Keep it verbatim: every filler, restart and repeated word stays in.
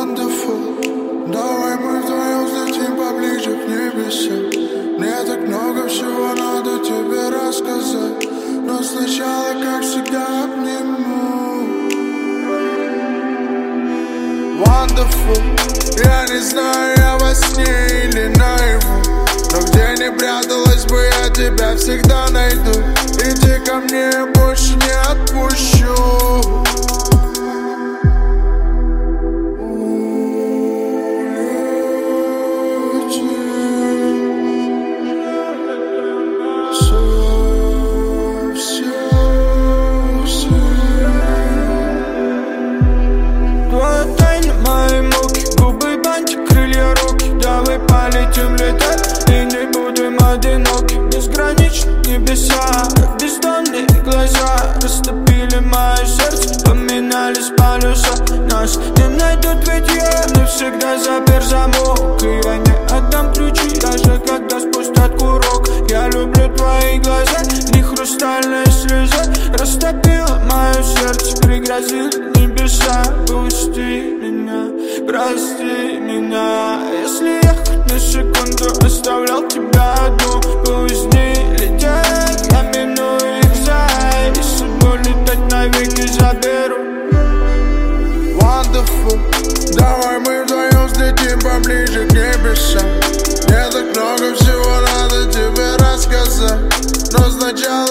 Wonderful. Давай мы вдвоем взлетим поближе к небесам. Мне так много всего надо тебе рассказать, но сначала, как всегда, обниму. Wonderful. Я не знаю, я во сне или наяву, но где не пряталась бы, я тебя всегда найду. Иди ко мне, я больше не отпущу. Полетим летать и не будем одиноки. Безграничны небеса, как бездонные глаза растопили мое сердце, поменялись полюса. Нас не найдут, ведь я навсегда запер замок. И я не отдам ключи, даже когда спустят курок. Я люблю твои глаза, в них хрустальная слеза растопила мое сердце, пригрозили небеса. Пусти меня, прости меня, если я на секунду оставлял тебя одну. Пусть дни летят, я миную их за, и судьбу летать навеки заберу. Wonderful. Давай мы вдвоем взлетим поближе к небесам. Мне так много всего надо тебе рассказать, но сначала